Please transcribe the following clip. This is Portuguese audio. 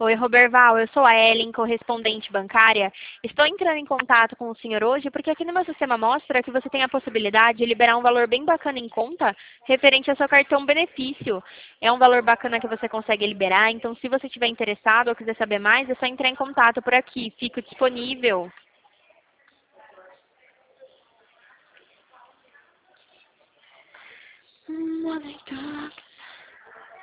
Oi, Roberval, eu sou a Ellen, correspondente bancária. Estou entrando em contato com o senhor hoje porque aqui no meu sistema mostra que você tem a possibilidade de liberar um valor bem bacana em conta referente ao seu cartão benefício. É um valor bacana que você consegue liberar, então se você estiver interessado ou quiser saber mais, é só entrar em contato por aqui. Fico disponível. Wanna talk.